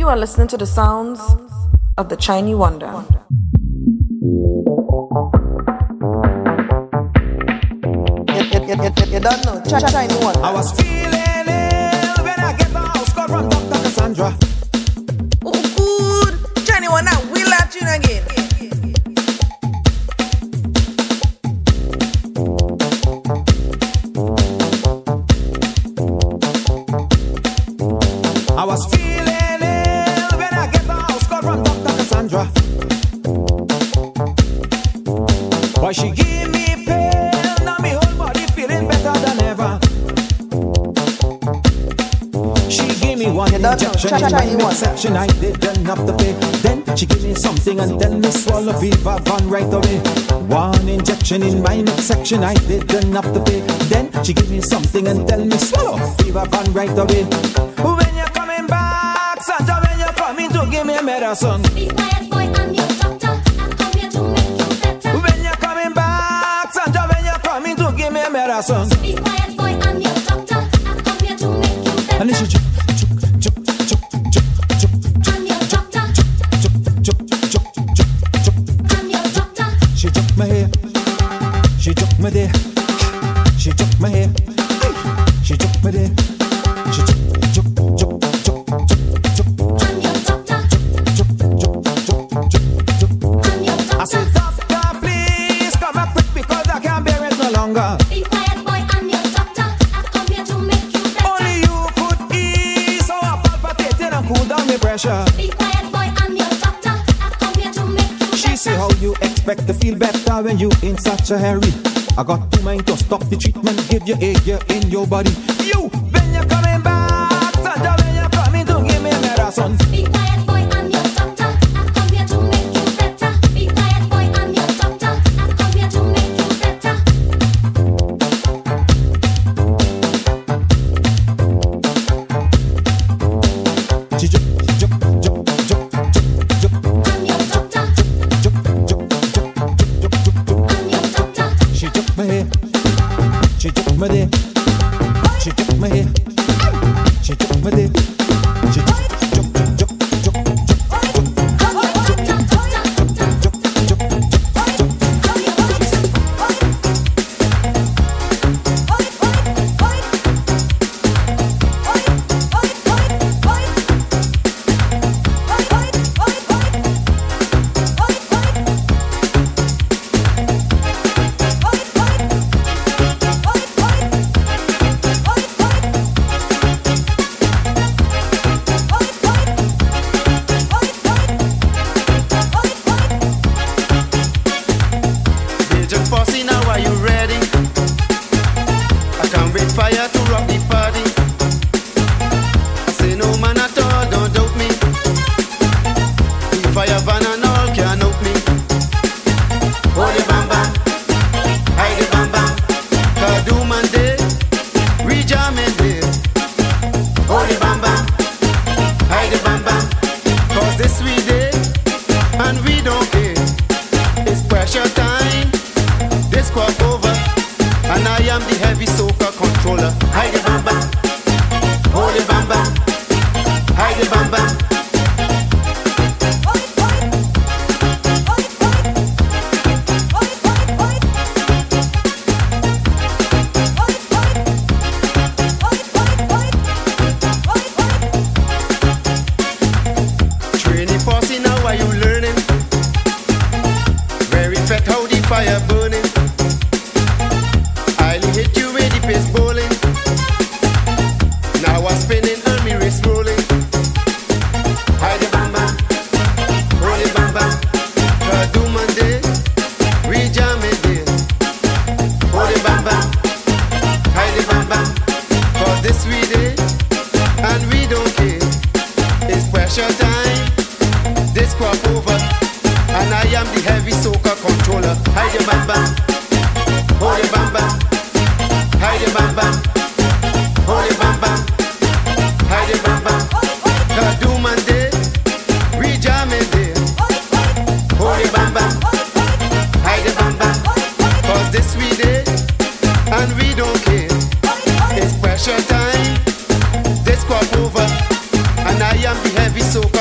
are listening to the sounds of the Chinese Wonder. You don't know, Chinese Wonder. I was feeling ill when I get the house call from Dr. Cassandra. Oh, good. Chinese Wonder, we'll at you again. I was feeling ill when I get the house call from Dr. Cassandra. Why she give me pill, now me whole body feeling better than ever. She gave me one injection in my midsection, I didn't have to pay. Then she gave me something and tell me swallow fever van right away. One injection in my midsection, I didn't have to pay. Then she gave me something and tell me swallow fever van right away. When you're coming back, Santa, when you're coming to give me a medicine. Be quiet, boy, I'm your doctor. I'm come here to make you better. When you're coming back, Santa, when you're coming to give me a medicine. Be quiet, boy, I'm your doctor. I'm come here to make you better. And then she I'm your doctor. I'm your doctor. she took my hair, she took my there, she took my hair, she took my there, she took. I'm your doctor. I'm your I said, doctor, please come up quick because I can't bear it no longer. Be quiet, boy, I'm your doctor. I've come here to make you better. Only you could ease our palpitating and cool down my pressure. Be quiet, boy, I'm your doctor. I've come here to make you She better. say, how you expect to feel better when you in such a hurry? I got two mind to stop the treatment, give you a year in your body. You, when you're coming back, Santa, when you're coming to give me a medicine. Be quiet, boy, I'm your doctor. I've come here to make you better. Be quiet, boy, I'm your doctor. I've come here to make you better. She jup, jup, jup, jup, jup, I'm your doctor. jup, jup, jup, jup, jup, jup. I'm your doctor. She took my hair, she took my there, she took my hair, she took my there, she took, jup, jup, jup, jup, Major Posse, now are you ready? I can't wait for you to rock the party. I say no man at all, don't doubt me. The fire van and all can't out me. Hold the bam bam, hide the bam bam. Kadoom and day, rejam and day. Hold the bam bam, hide the bam bam. Cause this we day, and we don't care. It's pressure time. This crop over, and I am the heavy soca controller. Hide the bam bam, hold the bam bam, hide the bam bam. Training Posse, now are you learning? Very fat, how the fire burning. I'll hit you with the pace bowling. Now I'm spinning and me wrist rolling. Hide the bam bam, hold the bam bam. Kadoom and day, rejam and day. Hold the bam bam, hide the bam bam. Cause this we day, and we don't care. It's pressure time, this crop over, and I am the heavy soca controller. Hide the bam bam, hold the bam bam, hide the bam bam, hold the bam bam, hide the bam bam. Kadoom and day, rejam and day. Hold the bam bam, hide the bam bam. Cause this we day, and we don't care. It's pressure time, this crop over, and I am the heavy soca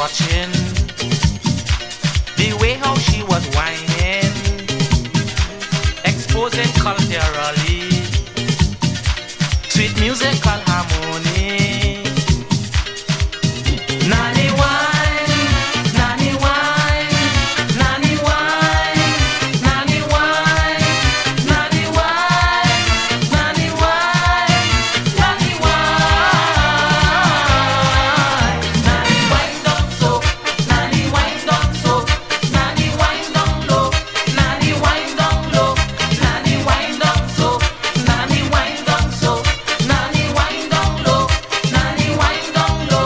watching the way how she was whining, exposing culturally sweet musical harmony. Nanny wine, nanny wine, nanny wine, nanny wine, nanny wine, nanny wine, nanny wine, nanny wine down so, nanny wine down so, nanny wine down low, nanny wine down low, nanny wine down so, nanny wine down so, nanny wine down low, nanny wine down low.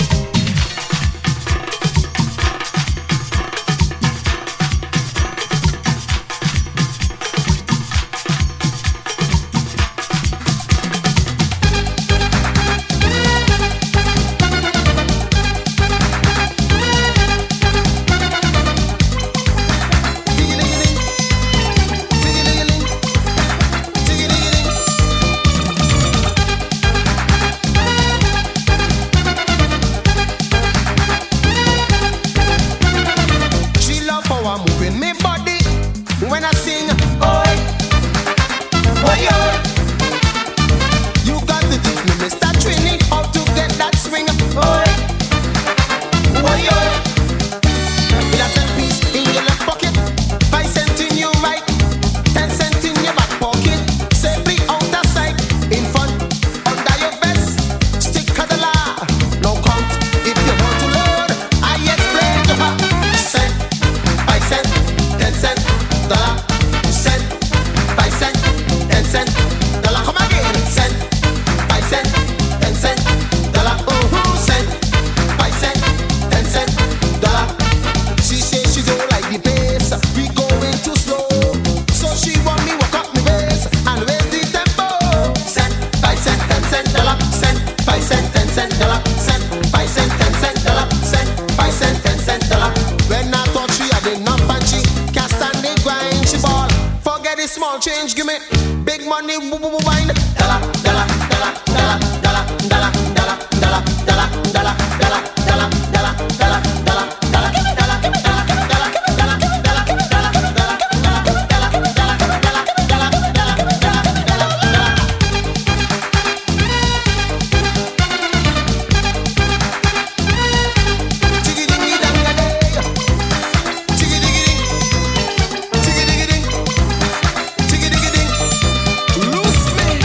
She love how I'm moving me body when I sing. Oi, oi, oi. You got to teach me, Mr. Trini, how to get that swing. Oi, oi, oi. With a cent piece in your left pocket, 5 cents in your right, 10 cents in your back pocket. Safely out of sight, in front, under your vest. Stick to the law, no count. If you want to learn, I explain to her. Cent, 5 cent, 10 cent, dollar. Cent, 5 cent, 10 cent, dollar. Come again. Cent, 5 cent, 10 cent, dollar. Cent, 5 cent, 10 cent, dollar. She says she don't like the pace. We going too slow, so she want me walk up my waist and raise the tempo. Cent, 5 cent, 10 cent, dollar. Cent, 5 cent, 10 cent, dollar. Cent, 5 cent, 10 cent, dollar. Cent, 5 cent, 10 cent, dollar. When I thought she had enough and she can't stand the grind, she ball. Forget the small change, give me big money, wine. Dollar, dollar, dollar, dollar, dollar, dollar, dollar, dollar, dollar, dollar, dollar, dollar, dollar, dollar, dollar, dollar, give me dollar, give me dollar, give me dollar, give me dollar, give me dollar, give me dollar, give me dollar, give me dollar, give me dollar, give me dollar, give me dollar, give me dollar, give me dollar, give me dollar, give me dollar, give me dollar. Chiggy dingy dang a day, chiggy diggy ding, chiggy diggy ding, chiggy diggy ding. Loose me.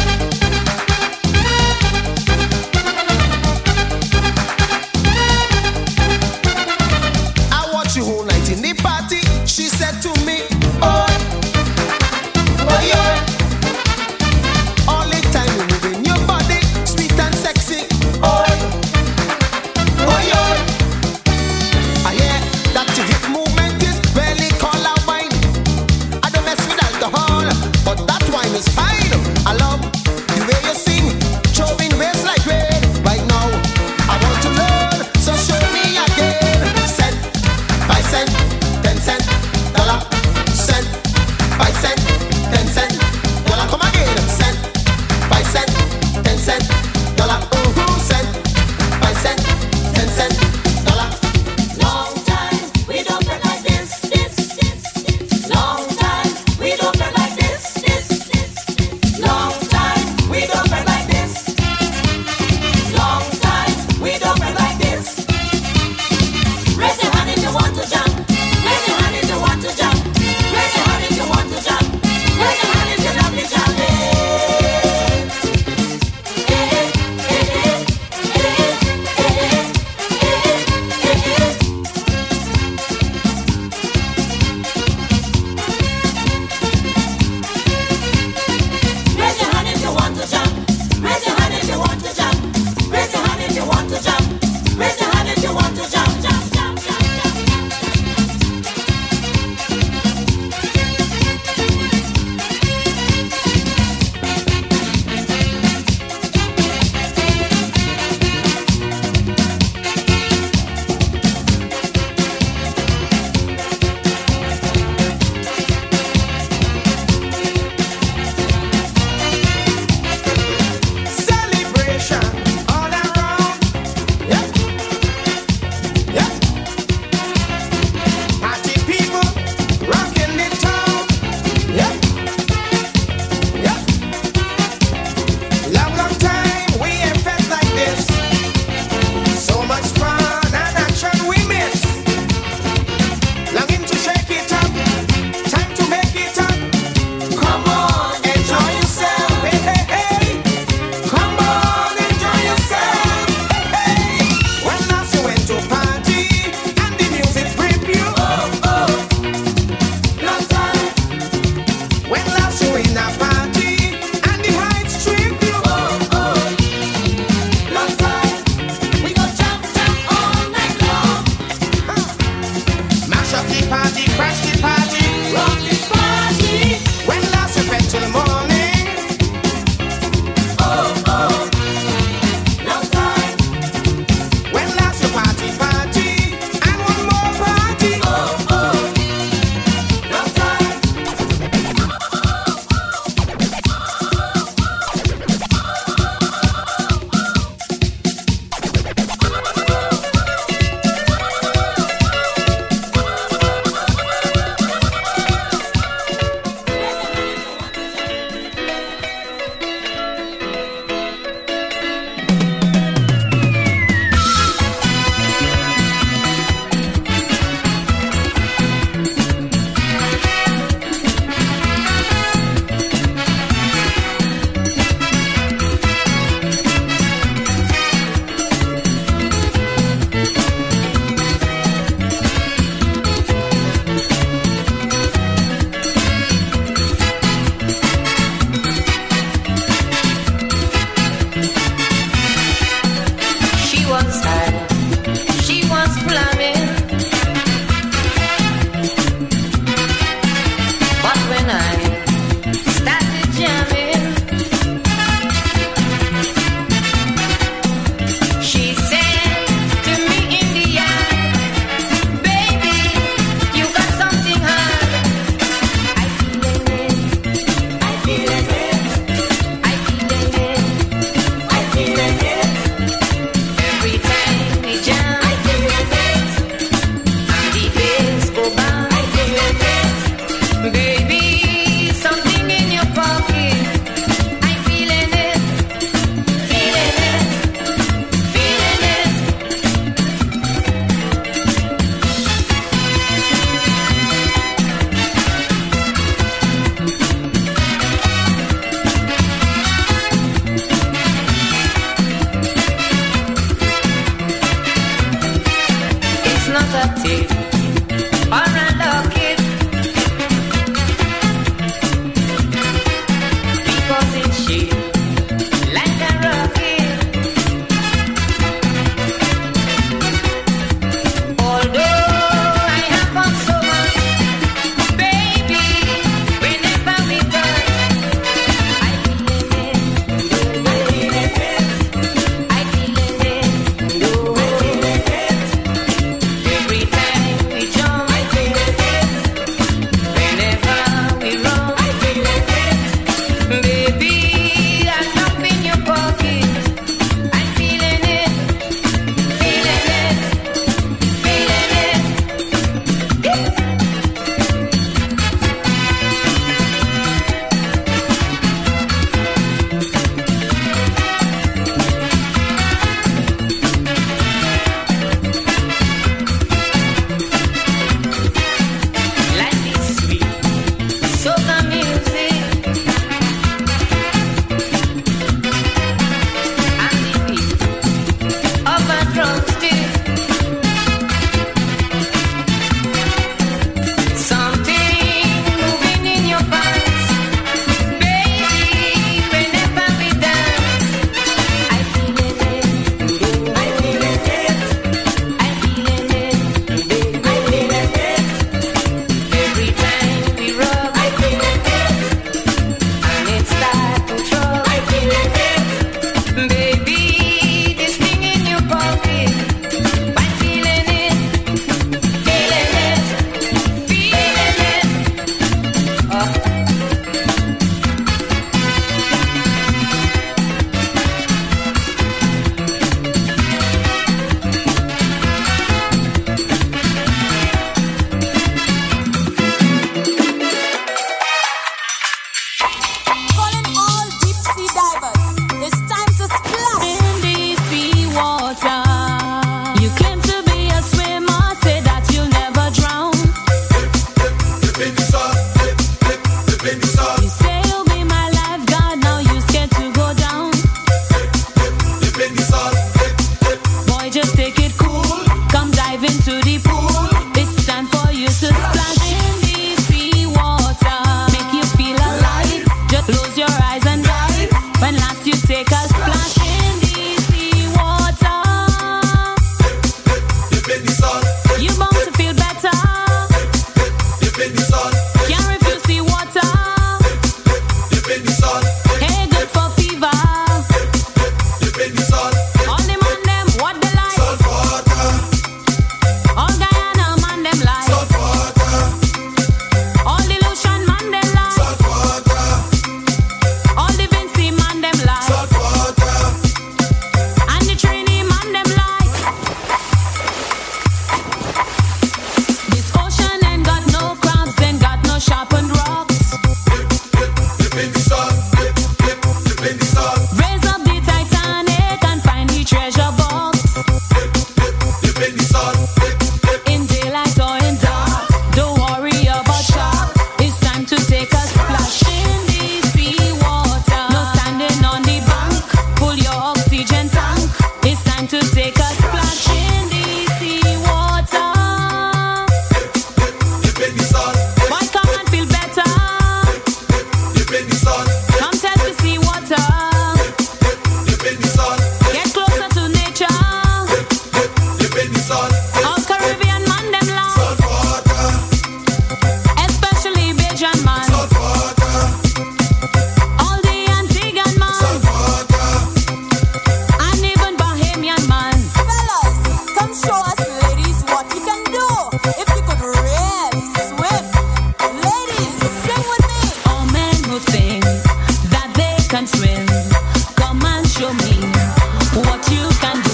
what you can do.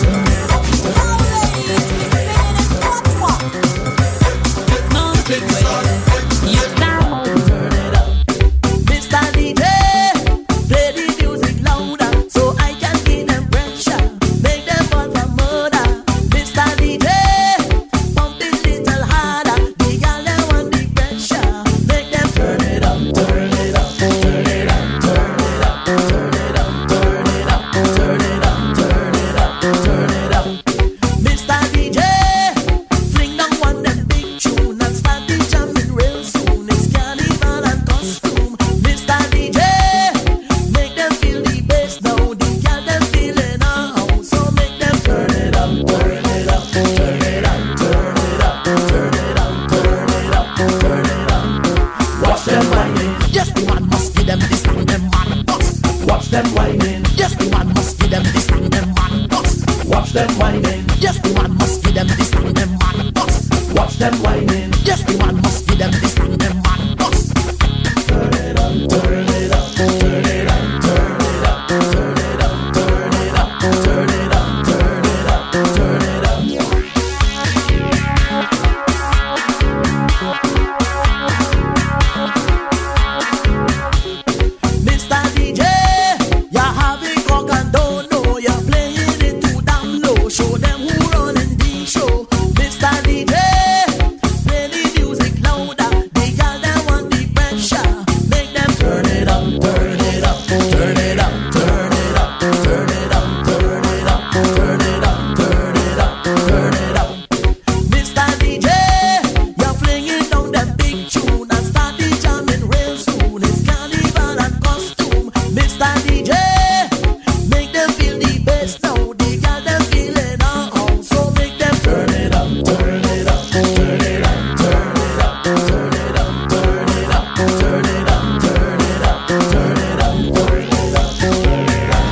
No big way. You can turn it up. Mr. DJ, play the music louder so I can give them pressure. Make them fall for murder. Mr. DJ, pump it little harder. The girl they want the pressure. Make them turn it up, turn it up, turn it up, turn it up, turn it up, turn it up, turn it up, turn it up, turn it up. Mr. DJ, fling down one them big tune and start the jamming real soon. It's carnival and costume. Mr. DJ, make them feel the bass now. The girl them feeling now, so make them turn it up, turn it up, turn it up, turn it up, turn it up, turn it up, turn it up. Watch them whining. Yes, the man must give them this and them man bust. Watch them whining. Yes, the man must give them this and them man bust. Watch them whining. Yes, the man must give them this and them man bust. Watch them whining. Yes, the man must give them this and them man bust. Turn it up, turn it up, turn it up, turn it up, turn it up, turn it up, turn it up, turn it up, turn it up. Mr. DJ, you're having cock and don't know. You're playing it too damn low. Show them who running the show. Mr. DJ, play the music louder. The girl they want the pressure. Make them turn it up, turn it up, turn it up, turn it up, turn it up, turn it up, turn it up, turn it up, turn it up. Mr. DJ, you're flinging down that big tune and start the jamming real soon. It's carnival and costume. Mr. DJ, make them feel the bass now. The girl them feeling now, so make them turn it up, turn it up, turn it up, turn it up, turn it up, turn it up, turn it up, turn it up, turn it up, turn it up, turn it up,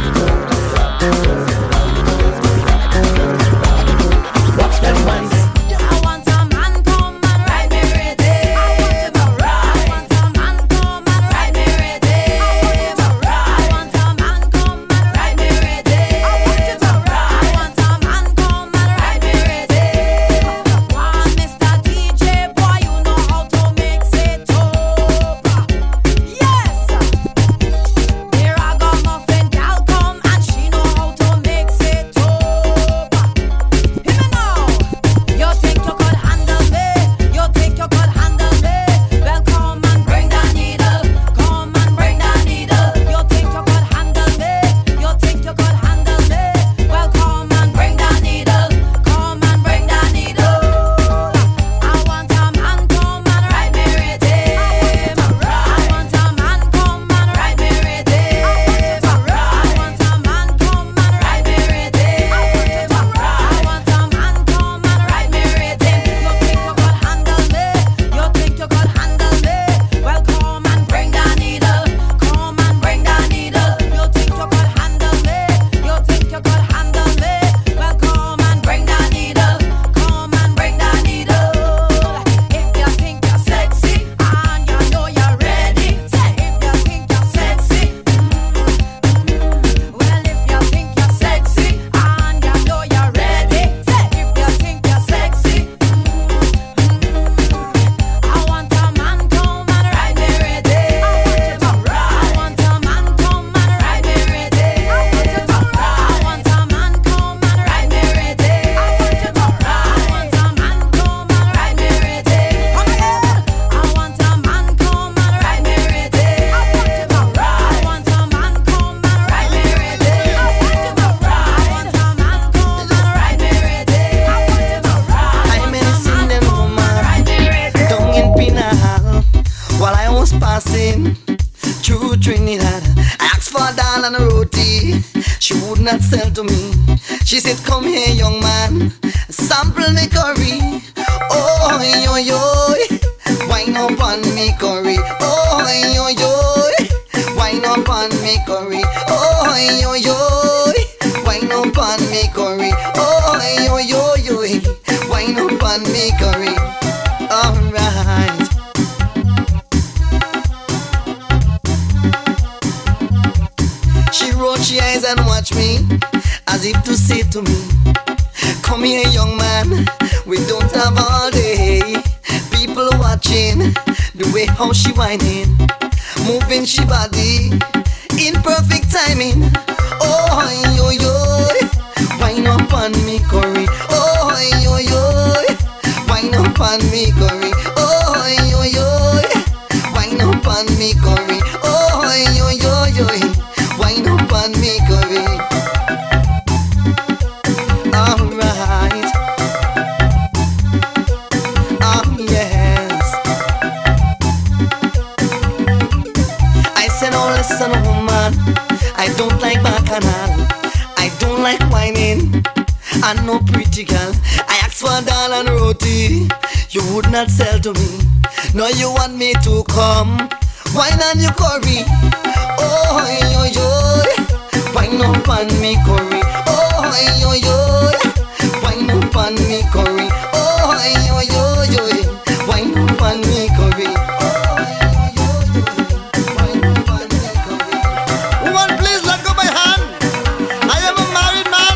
watch them whining. I want a man come and ride me rhythm. I want a man come and ride me rhythm. I want a man come and ride me rhythm. I want a man come and ride me rhythm. One Mr. DJ boy, you know how to mix it up. Yes, here I go muffin gal come and she know how to mix it up. Hear me now. You think you could handle me? You think you could handle me? Well, come and bring that needle. Come and bring that needle. You think you could handle me? You think you could handle me? Well, come and bring that needle. Come and bring that needle. I want a man come and ride me rhythm. I want a man come and ride me rhythm. I want a man come and ride me rhythm. I want a man come and ride me rhythm. You think you could handle me? You think you could handle me? Well, come and bring that needle. Come and bring that needle. You think you could handle me? You think you could handle me? Well, come and bring that needle. Come and bring that needle. If you think you're sexy and you know you're ready, say if you think you're sexy. Well, if you think you're sexy and you know you're ready, say if you think you're sexy. I want a man come and ride me rhythm. I want a man come and ride me rhythm. I want a man come and ride me rhythm. I want a man come and ride me rhythm. Come again. I want a man come and ride me rhythm. I want a man come and ride me rhythm. I want a man come and ride me rhythm. I medicine them woman down in Pinahal while I was passing through Trinidad. I asked for a dal and a roti. She would not sell to me. She said, "Come here, young man, sample me curry." Oh, yo, yo, wine up on me curry. Oh, yo, yo, wine up on me curry. Oh, yo, yo, wine up on me curry. Oh, yo, yo, yo, wine up on me curry. Alright. She rolled she eyes and watched me as as if to say to me, come here, young man, we don't have all day. People watching the way how she whining, moving she body in perfect timing. Oh, yo, yo, wine up on me, Corey. Oh, yo, yo, wine up on me, Corey. Oh, yo, yo, wine up on me, Corey. Oh, yo, yo, wine up on me, Corey. Alright. Yes. I said, oh, listen, woman, I don't like bacchanal. I don't like whining. I'm no pretty girl. I asked for a dal and roti, you would not sell to me. Now you want me to come wine on you, Corey. Oh, yo, yo, wine up on me, Corey. Oh, yo, yo, wine up on me, Corey. Oh, yo, yo, wine up on me, Corey. Oh, yo, yo, wine up on me, Corey. Woman, please let go my hand. I am a married man.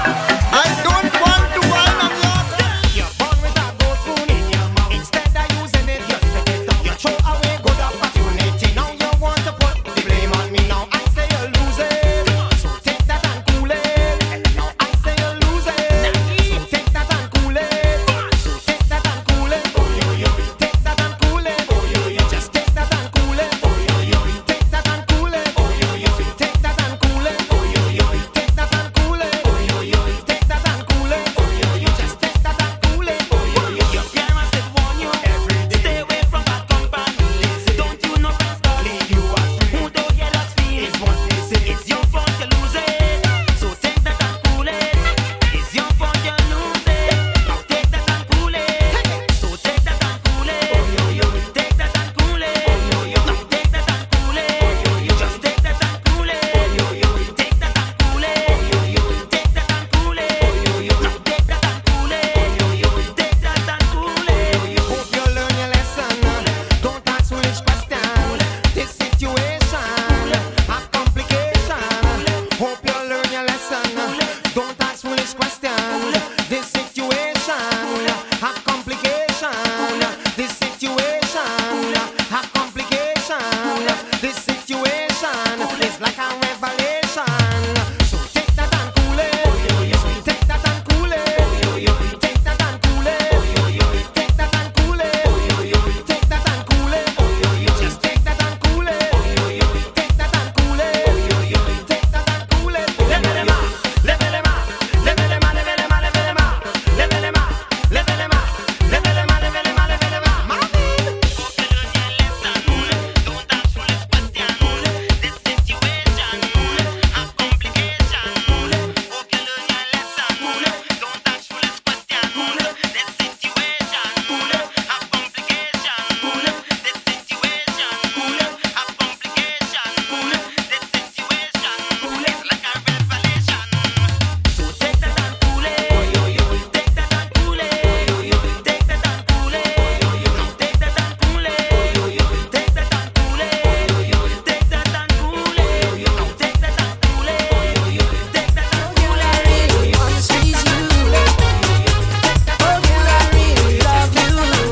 I don't want to whine on your. You're born with a gold spoon in your mouth. Instead of using it just to get up, you throw away good opportunity. Now you want to put the blame on me. Now I say you're losing, so take that and cool it. Now I say you're losing, so take that and cool it. So take that and cool it. Oh yo yo, take that and cool it. Oh yo yo, just take that and cool it. Oh yo yo, take that and cool it. Oh yo yo, take that and cool it. Oh yo yo, take that and cool it. Oh yo yo, take that and cool it. Oh yo yo, just take that and cool it. Oh yo yo, your parents did warn you every day. Stay away from bad company. Don't you know friends that lead you astray? Who don't hear us feel is what they say. It's your fault you lose it. So take that and cool it. It's your fault you lose it. Now take that and cool it. So take that and cool it. Oh yo yo, take that and cool it. Oh yo yo, now take that and cool it. Oh yo yo, just take that and cool it. Oh yo yo, take that and cool it. Oh yo yo, take that and cool it. Oh yo yo, now take that and cool it. Oh yo yo, take that and cool it. Hope you learn your lesson. Don't ask foolish questions. This situation have complication. Hope you learn your lesson. Don't ask foolish questions. This situation have complication. This situation have complication. This situation is like a revelation. So take that and cool it. So take that and cool it. Take that and cool it. Take that and cool it. Take that and cool it. Just take that and cool it. Take that and cool it. Take that and cool it. Levelema, levelema, levelema, levelema, levelema, levelema, levelema, levelema, levelema, levelema. Marvin. Don't ask foolish questions. This situation have complication. Hope you learn your lesson. Don't ask foolish questions. This situation have complication. This situation have complication. This situation is like a revelation. So take that and cool it. Take that and cool it. Take that and cool it. Now take that and cool it. Take that and cool it. Take that and cool it. Now take that and cool it. Take that and cool it. I really wanna squeeze you. Oh, girl, I really love you.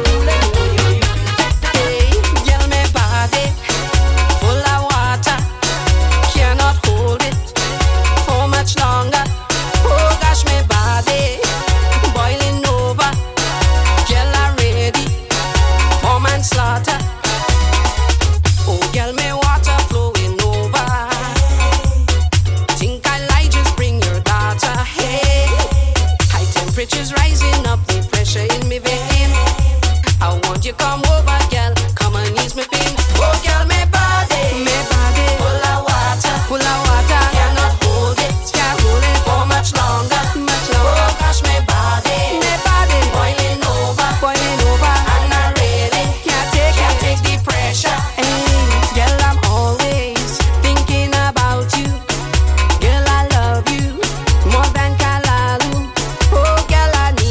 Hey, girl, my body full of water, cannot hold it for much longer. Oh gosh, my body boiling over. Girl, I'm ready for manslaughter. Oh, girl, my water flowing over. Think I like just bring your daughter. Hey, high temperatures rising up, the pressure in me vein. I want you come over, girl, come and ease me pain. Oh, girl, my body full of water, cannot hold it, can't hold it for much longer. Oh gosh, my body boiling over, and I'm ready, can't take the pressure. Hey, girl, I'm always thinking about you. Girl, I love you more than Kalalu. Oh, girl, I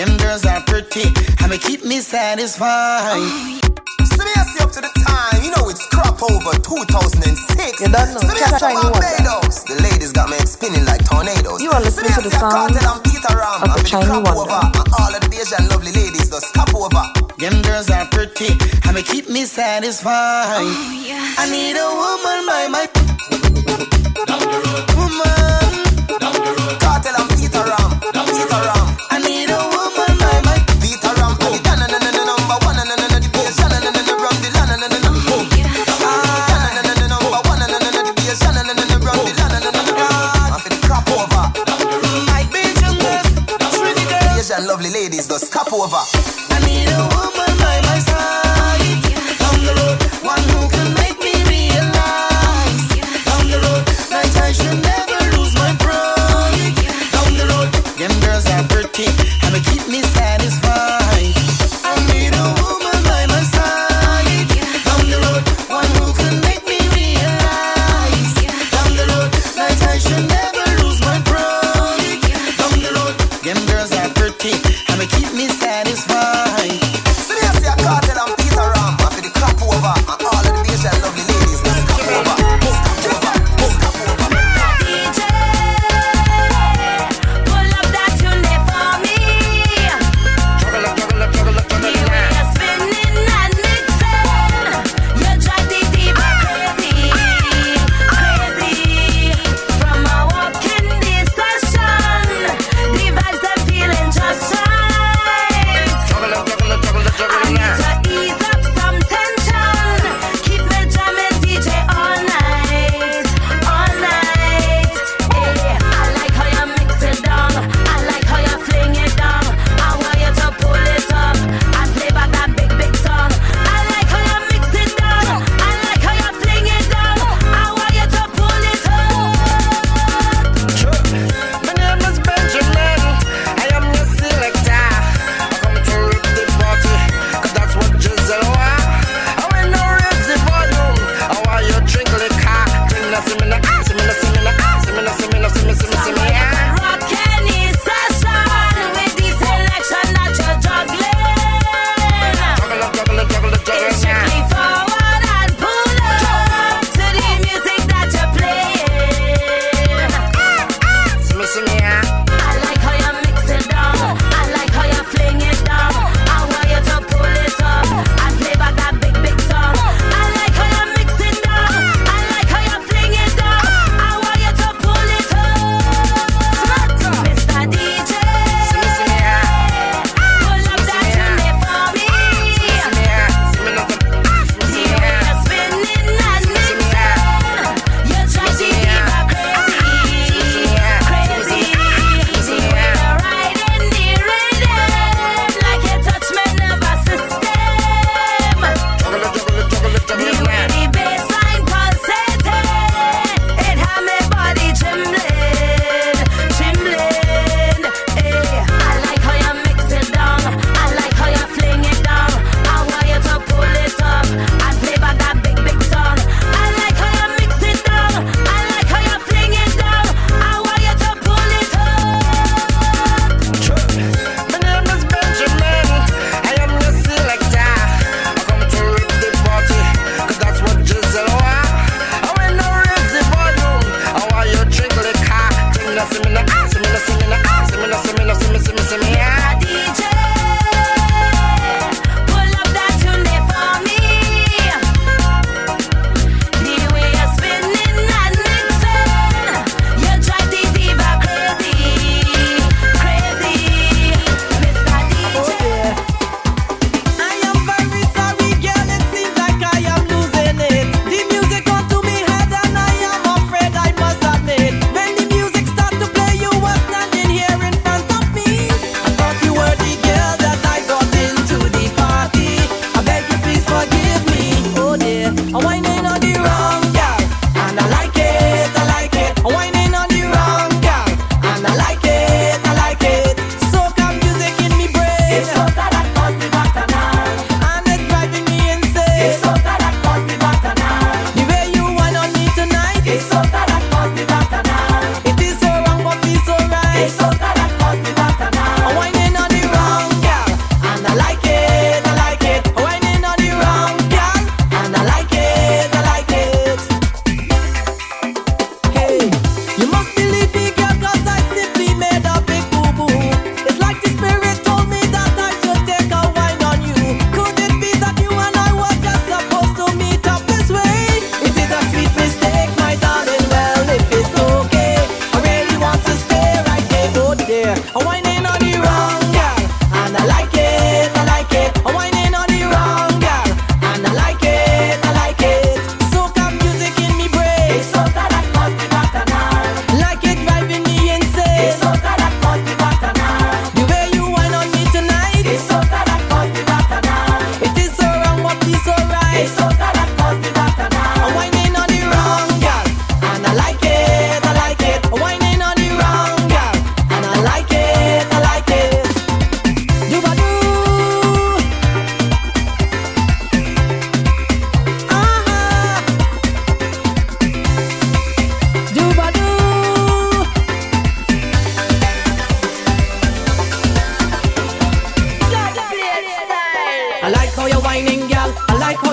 Them girls are pretty, and they keep me satisfied. So me I see up to the time, you know it's crop over 2006. You don't know, So me I see Shiny Wonder. Barbados. The ladies got me spinning like tornadoes. You are listening to the sound Cartel and Peter Ram, of the and Shiny crop Wonder. over, and all of the Asian lovely ladies just stop over. Them girls are pretty, and they keep me satisfied. I need a woman by my woman. Cartel and Peter Ram, Peter Ram. I need a woman by my Peter Ram, and the number one, and the Asian, and the rum, the land, and the number one, and the Asian, and the rum, the land, and the I'm for the crop over. my Belgian girls, pretty girls. Asian lovely ladies just stop over. I need a woman by my side. Down the road, one who can make me realize. Down the road, that I should never lose my pride. Down the road, them girls are pretty, and they keep me satisfied. I need a woman by my side. Down the road, one who can make me realize. Down the road, that I should never lose my pride. Down the road, them girls are pretty, and they keep me satisfied. So me I see a Cartel and Peter Ram, and for the crop over, and all of the Asian lovely ladies just stop over. Stop over. DJ, pull up that tune there for me.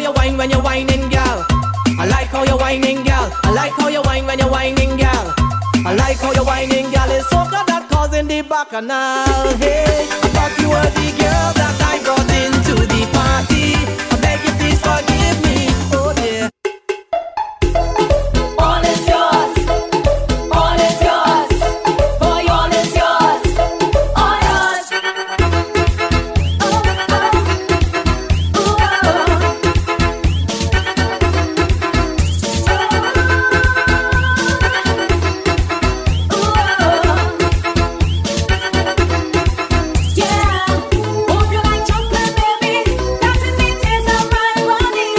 you whine when you're whining, gal. I like how you're whining, gal. I like how you whine when you're whining, gal. I like how you're whining, gal. It's soca that causing the bacchanal. Hey, I thought you were the girl that I brought into the party. I beg you please forgive me. Oh dear. All is yours. All is yours. Boy, all is yours. All yours. Yeah. Hope you like chocolate, baby. That is the taste of my body.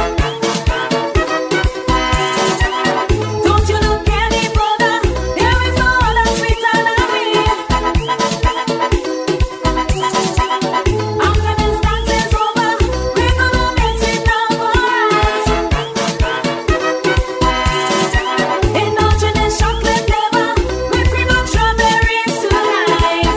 Don't you look any further? There is no other sweeter than me. After this dance is over, we're gonna mix it up alright. Indulge in this chocolate flavor with cream and strawberries tonight.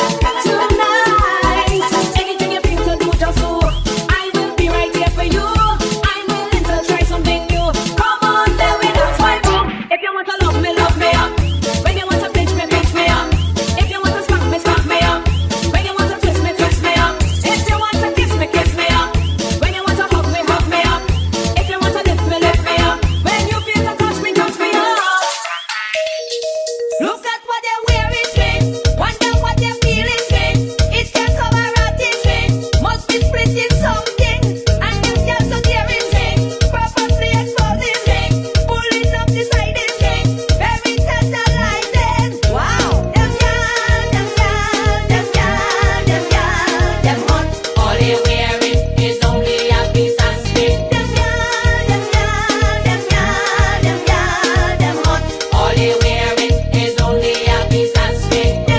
Anything you feel to do, just do. I will be right here for you. I'm willing to try something new. Come on, let me dance my room. If you want to love me up. When you want to pinch me up. If you want to smack me up. When you want to twist me up. If you want to kiss me up. When you want to hug me up. If you want to lift me up. When you feel to touch me up. Look at what they're wearing, string. Wonder what they're feeling, string. It can cover up this string. Must be splitting something. And this girl's so daring, string. Purposely exposing, string. Pulling up the siding, string. Very tantalizing. Wow. Them hot. All they wearing is only a piece of string. Them hot. All they wearing is only a piece of string. Them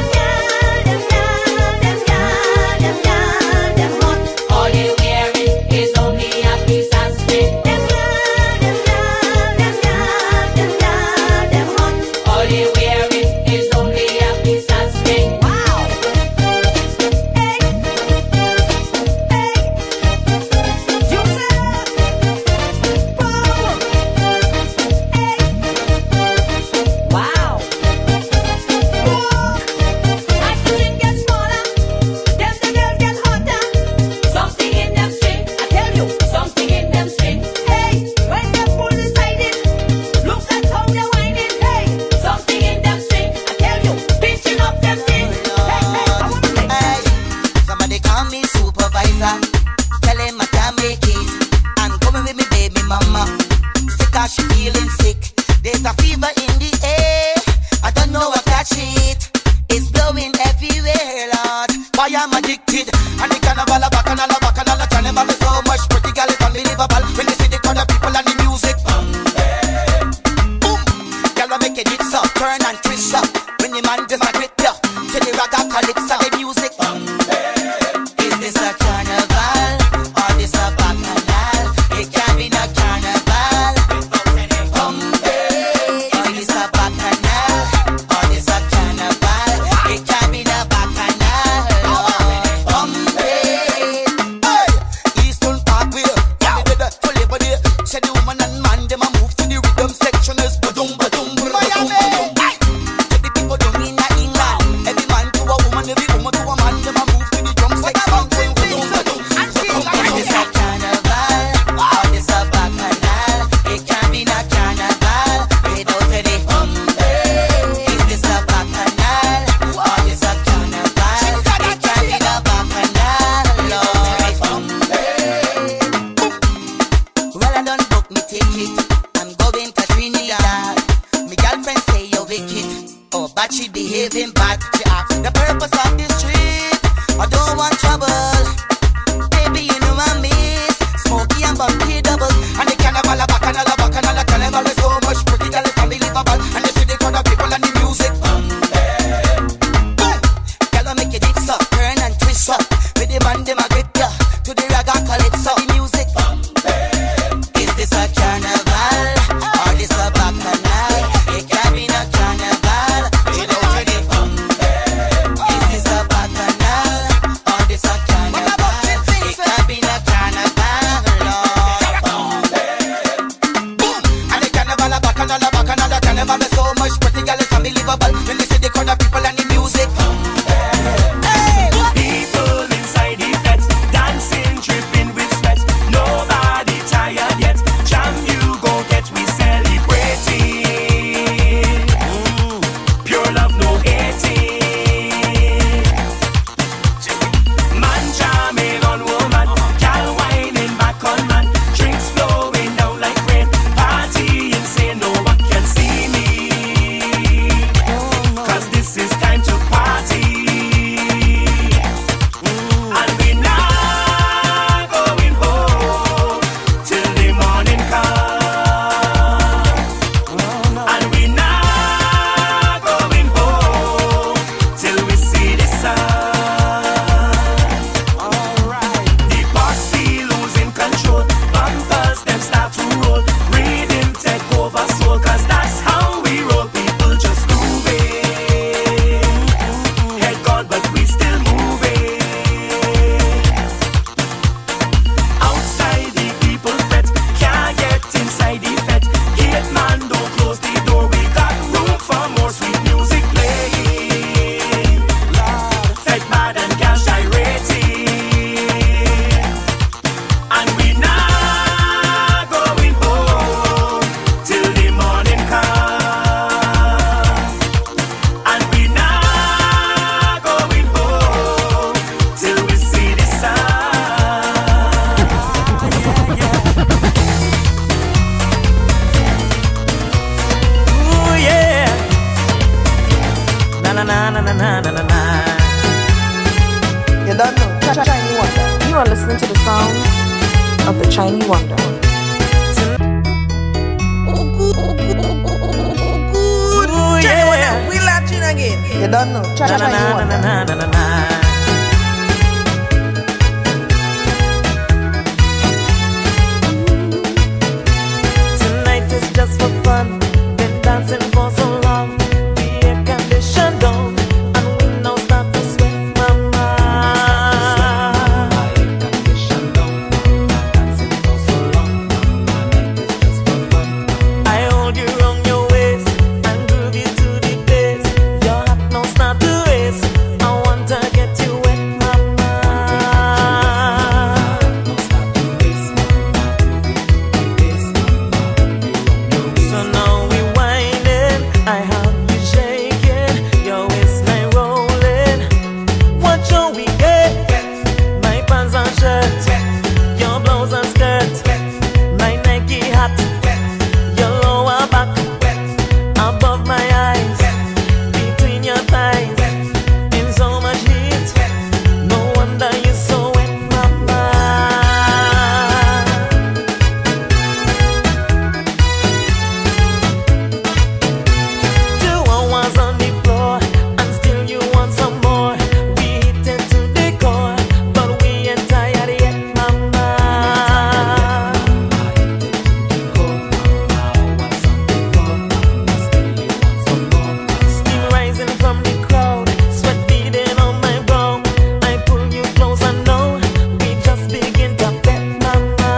hot. All they wearing is only a piece of string. Them hot. All they wearing is only a piece of string. Wow. Hey. You say wow. Hey. Wow. As the string gets smaller, them the girls get hotter. Something in them string, I tell you, something in them string. Hey, when they pull the side in, look at how they're whining. Hey, Something in them string, I tell you, pinching up them string. hey, I wanna say. Hey, somebody call me supervisor. Tell him I can't make it. I'm coming with me baby mama. Sick as she feeling sick. There's a fever in the air. I don't know what that shit. It's blowing everywhere, Lord. Why I'm addicted. And the carnival, a bacchanal, carnival is so much pretty girl, it's unbelievable. When you see the crowd of people and the music, boom. Girl, I make it hits up, turn and twist up. When the man does my grip ya, to the ragga calypso, the music. Is this a carnival or this a bacchanal? It can't be no carnival. Is this a bacchanal or this a carnival? It can't be no bacchanal. Hey, Eastern Parkway, yeah, full labor day. Say the woman and man them a move to the rhythm section is ba-dum, ba-dum, Miami. Hey, check the people down in England. Every man to a woman, every woman to a man. Them a move to the drum section. Saying ba-dum, ba-dum. Is this a carnival or this a bacchanal? It can't be no carnival without any Is this a bacchanal or this a carnival? It can't be no bacchanal, Lord. Well, I done book me ticket. I'm going to Trinidad. My girlfriend say you're wicked. Oh, but she behaving bad. She asked the purpose of this trip. I don't want trouble. Baby, you know I miss Smokey and Bumpy doubles. And the carnival, a bacchanal, carnival is so much pretty girl, it's unbelievable. And you see the crowd of people and the music. Girl, I make it hits up, turn and twist up. With the man, them a grip ya, to the ragga calypso, the music. Is this a carnival or this a bacchanal? It can't be no carnival without any Is this a bacchanal or this a carnival? It can't be no carnival, Lord. Chinese Wonder. You are listening to the sounds of the Chinese Wonder. Chinese Wonder, we Latin again. You don't know. Chinese Wonder. Tonight is just for fun. Been dancing for so long. The air conditioned on, and we know start to sweat, mama. I hold you round your waist and groove you to the bass. Your heart no start to race. I want to get you wet, mama. So now we whining, I have you shaking, your waistline rolling. What shall we get? My pants and shirt, your blouse and skirt, my Nike hat, your lower back, above my eyes, between your thighs, in so much heat. No wonder you're so wet, mama. 2 hours on the floor, and still you want some more. We hit it to the core, but we ain't tired yet, mama. Steam rising from the crowd, sweat beading on my brow. I pull you close and now we just begin to pet, mama.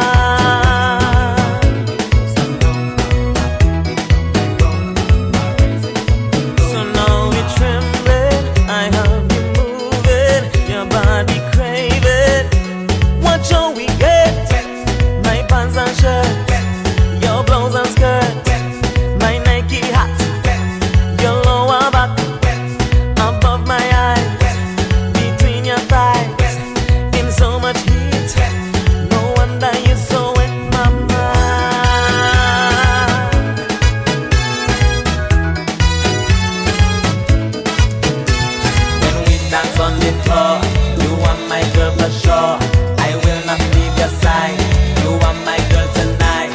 So now we're trembling, I have you moving, your body craving. What shall we get? My pants and shirt, your blouse and skirt, my Nike hat, your lower back, above my eyes, between your thighs, in so much heat. No wonder you're so wet, mama. When we dance on the floor, you are my girl for sure. I will not leave your side. You are my girl tonight.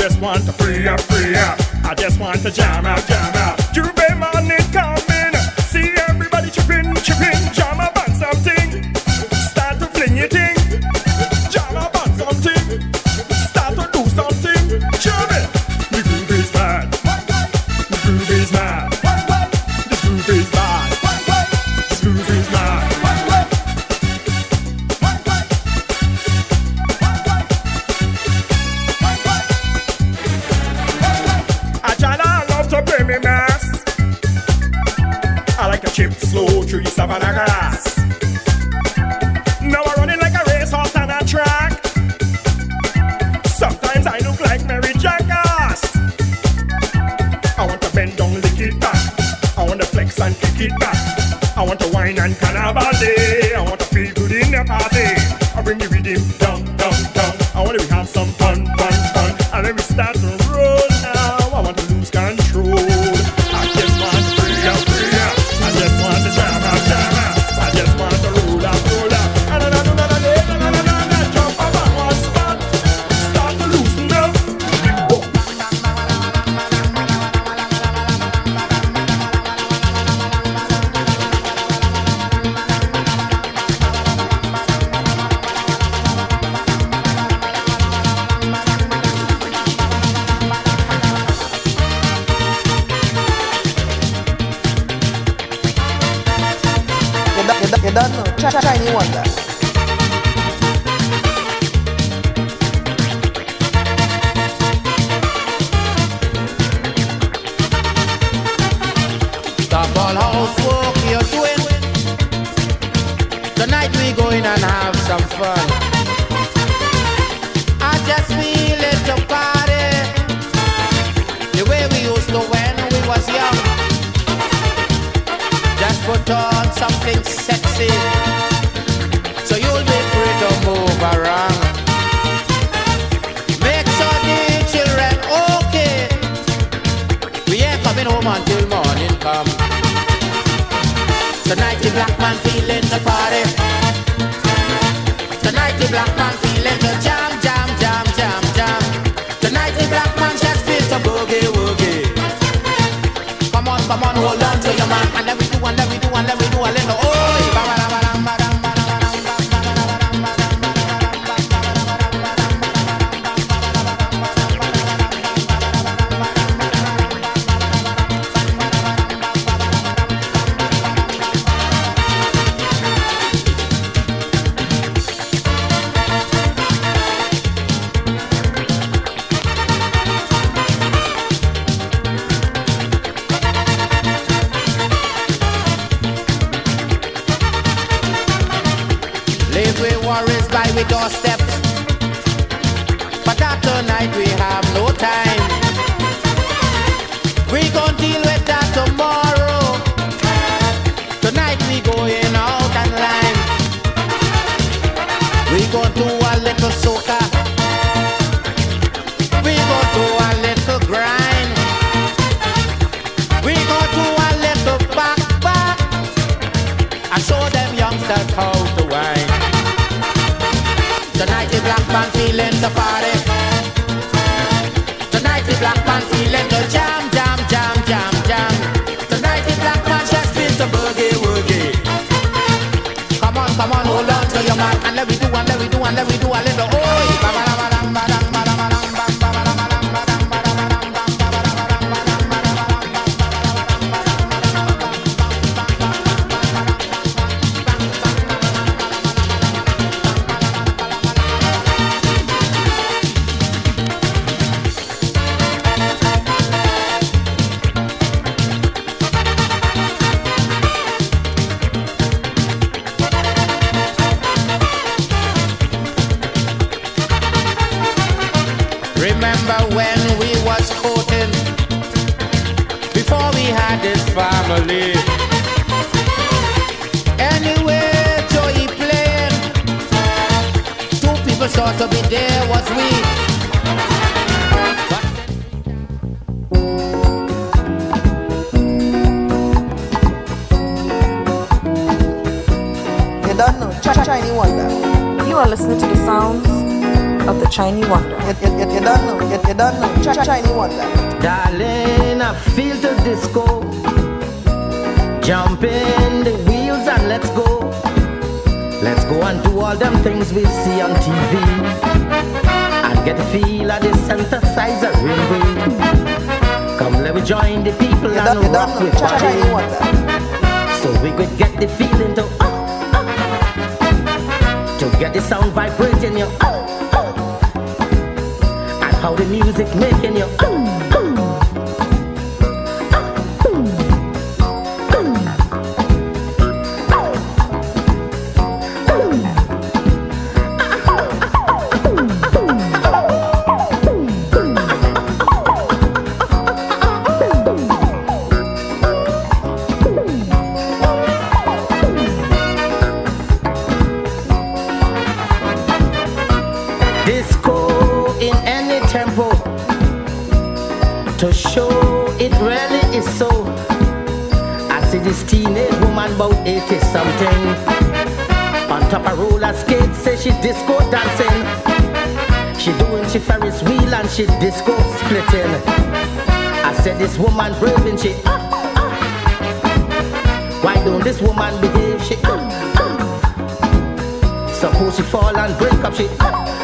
just want to free up, free up. I just want to jam out, jam out. Juve morning coming. See everybody chipping, chipping. Jam up on something. Start to fling your thing. Jam up on something. Start to do something. Jam it. The groove is bad. The groove is mad. The groove is bad. The groove is mad. Play me mass. I like a chip slow through the savannah grass. Now I running like a racehorse on a track. Sometimes I look like Mary Jackass. I want to bend down, lick it back. I want to flex and kick it back. I want to whine and carnival day. I want to feel good in the party. I bring the rhythm down, down, down. I want to have some fun, fun, fun. And then we start to roll now. I want to lose control. I just want to free up, free up. I just want to jam out, jam out. I just want to roll up, roll up. And I jump up on one spot. Start to loosen up. You don't know. Shiny Wonder. Stop all housework you're doing. Tonight we going and have some fun. I just feel it to party the way we used to when we was young. Just put on something sexy so you'll be free to move around. Make sure the children okay. We ain't coming home until morning come. Tonight the black man feeling the party. Tonight the black man feeling the jam, jam, jam, jam, jam. Tonight the black man just feels the boogie, woogie. Come on, hold on to your man. And then we do, and then we do, and then we do a little oi. By we doorsteps, but after night we have no time. We gon' deal with that tomorrow. Tonight we going out and line. We gon' do a little soca. We gon' do a little grind. We gon' do a little back and show them youngsters how to whine. Tonight the black man feeling the party. Tonight the black man feeling the jam, jam, jam, jam, jam. Tonight the black man just feels the boogie, woogie. Come on, hold on to your man. And let we do, and let we do, and let we do a little oi. Remember when we was courting, before we had this family. Anyway, Joey playing, two people sort to be there was we. You don't know. Shiny Wonder. You are listening to the sounds of the Shiny Wonder. You don't know. You don't know. Shiny Wonder. Darling, I feel the disco. Jump in the wheels and let's go. Let's go and do all them things we see on TV and get a feel of the synthesizer ring. Come, let me join the people and rock with Shiny Wonder. So we could get the feeling to get the sound vibrating you and how the music making you to show it really is so. I see this teenage woman about 80 something on top of roller skates, say she disco dancing. She doing she Ferris wheel and she disco splitting. I said this woman brave and she why don't this woman behave? She suppose she fall and break up, she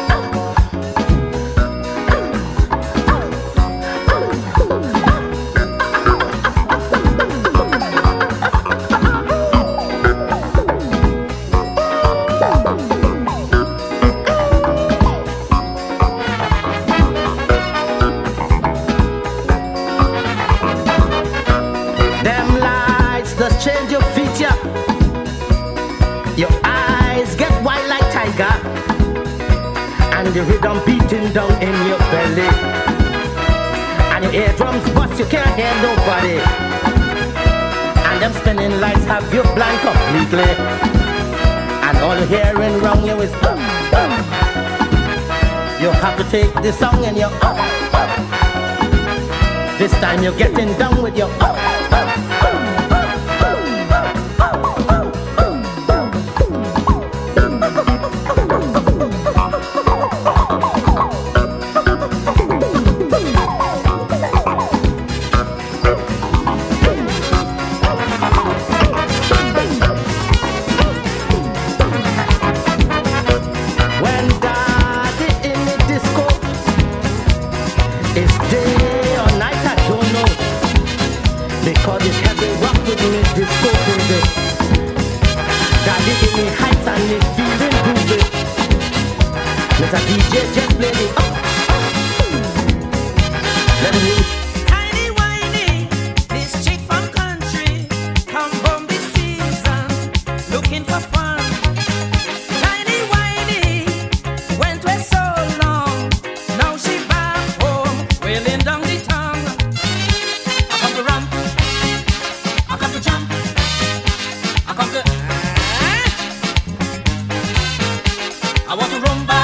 change your feature. Your eyes get wide like tiger, and the rhythm beating down in your belly, and your eardrums bust, you can't hear nobody, and them spinning lights have you blind completely, and all you're hearing wrong you is you have to take this song and you this time you're getting down with your Mr. DJ just play the let me Tiny whiny, this chick from country, come home this season, looking for fun. Tiny whiny, went away so long, now she back home, wailing down the tongue. I come to ramp, I come to jump, I come to I want to rumba.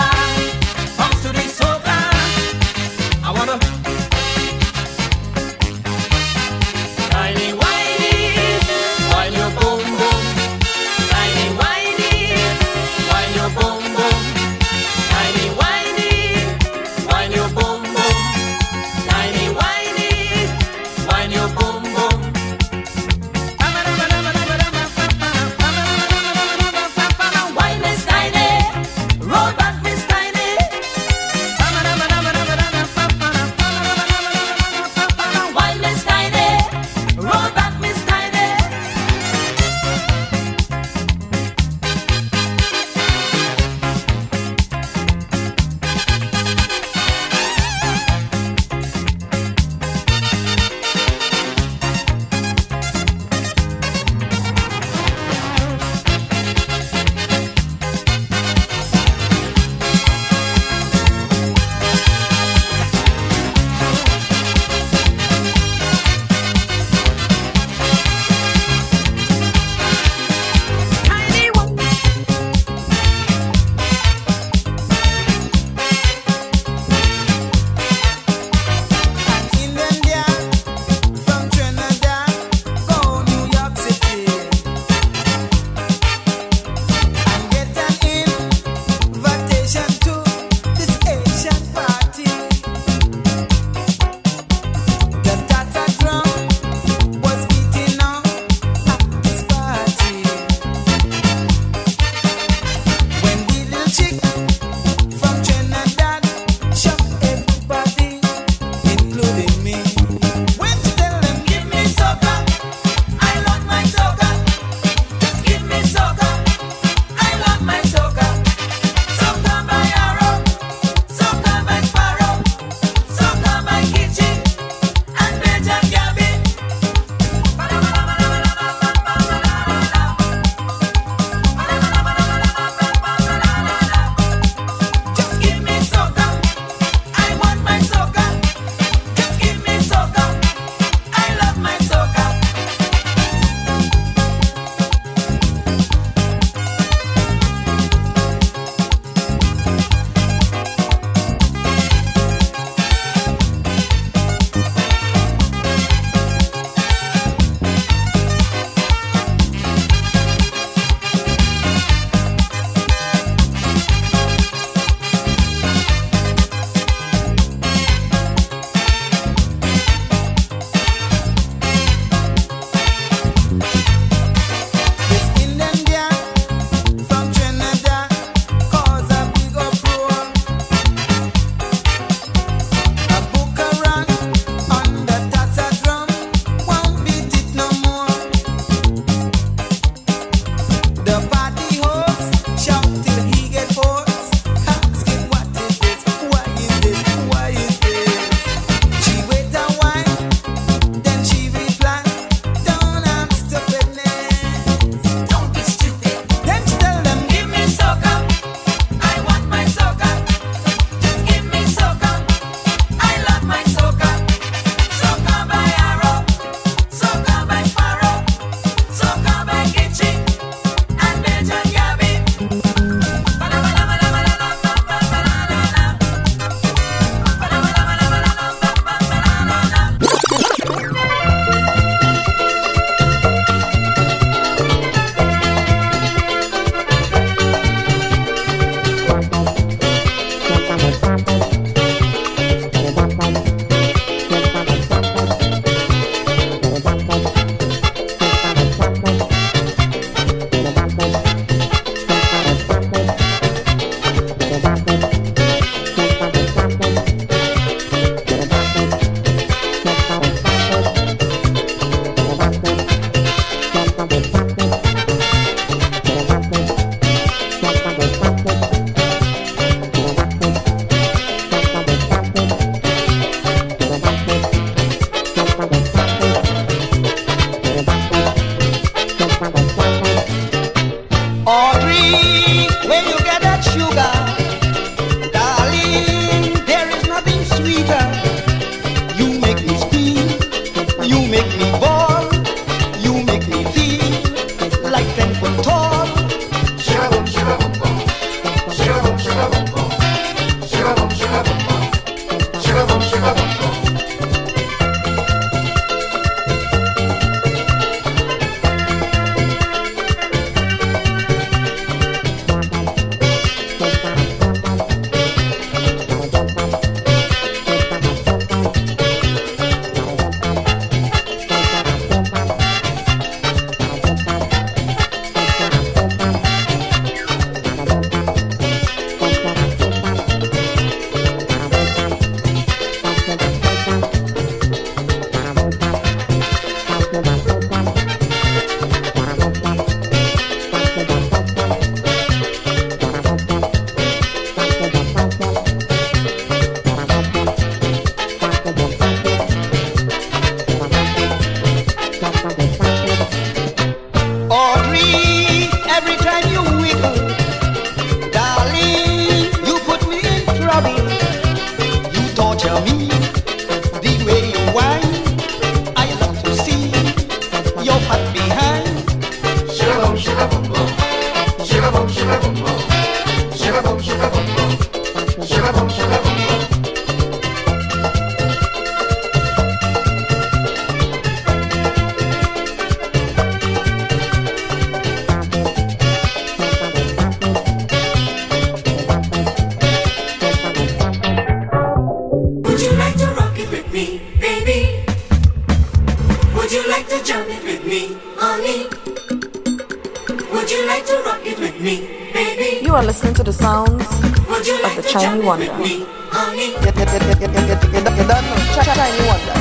to jam it with me, honey? Would you like to rock it with me, baby? You are listening to the sounds Would you of like the to jam Chinese it Wonder. with me, honey? You don't know Chinese Wonder.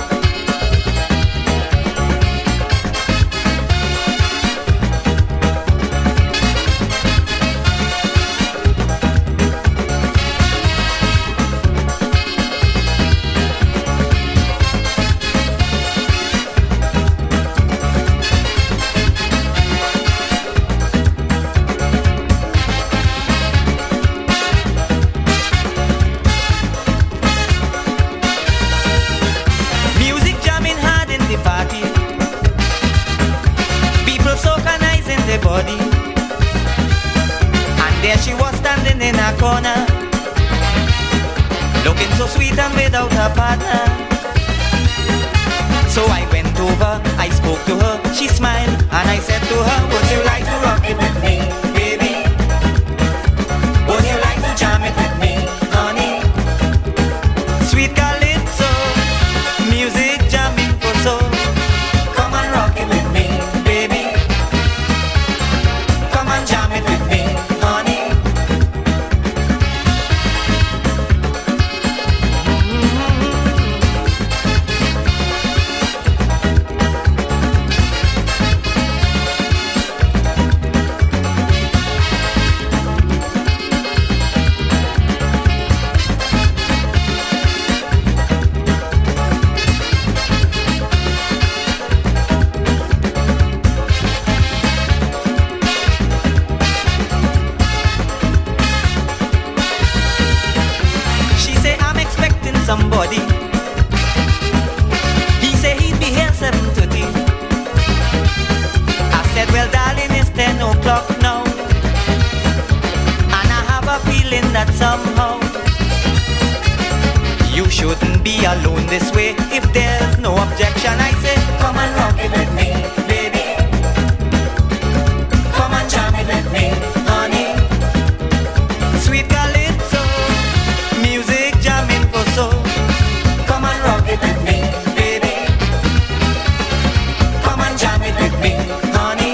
Music jamming hard in the party. People socanizing their body. And there she was standing in a corner, looking so sweet and without her partner. So I went over, I spoke to her, she smiled, and I said to her, would you like to rock it with me, baby? Would you like to jam it with me, honey? Sweet calypso, music jamming for soul. Come and rock it with me, baby. Come and jam it with me, honey. She say I'm expecting somebody. He say he'd be here 7:30. I said, well, darling, it's 10 o'clock now, and I have a feeling that somehow you shouldn't be alone this way. If there's no objection, I say, come and rock it with me, baby. Come and jam it with me, honey. Sweet calypso, music jamming for soul. Come and rock it with me, baby. Come and jam it with me, honey.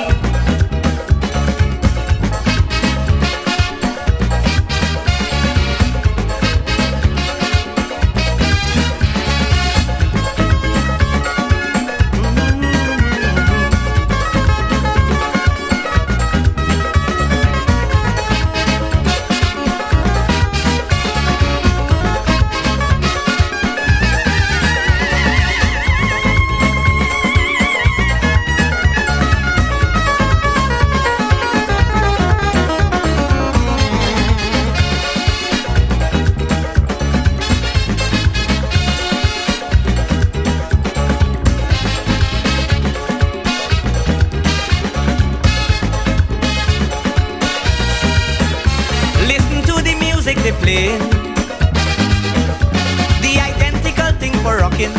Listen to the music they play, the identical thing for rocking,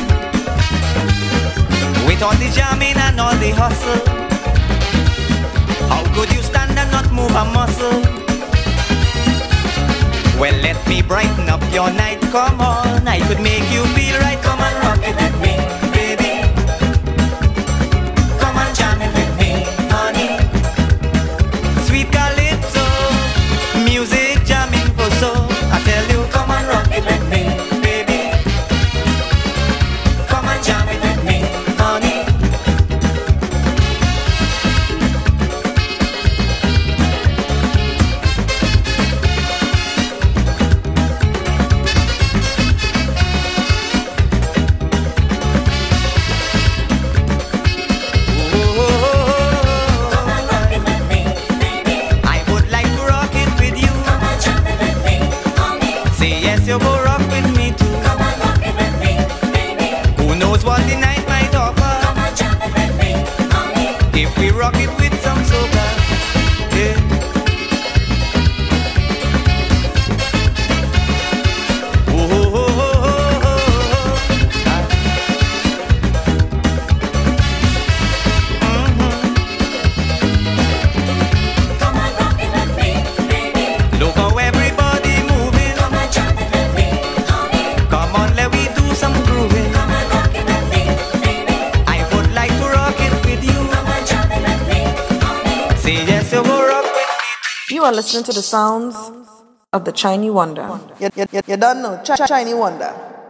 with all the jamming and all the hustle. How could you stand and not move a muscle? Well, let me brighten up your night. Come on, I could make you feel right. Come and rock it with me, baby. Come and jam it with me, honey. Sweet calypso, music jamming for soul. I tell you, come and rock it with me, baby. Come and jam it with me, honey. You go rock with me too. Come and rock it with me, baby. Who knows what the night might offer? Come and jam it with me, honey. If we rock it with some soca, yeah. Oh, oh, oh, oh, oh, oh. Come and rock it with me, baby. Look how everybody moving. Come and jam it with me, honey. Come on, let we do some grooving. Come and rock it with me, are listening to the sounds of the Chinese Wonder. You don't know, Chinese Wonder.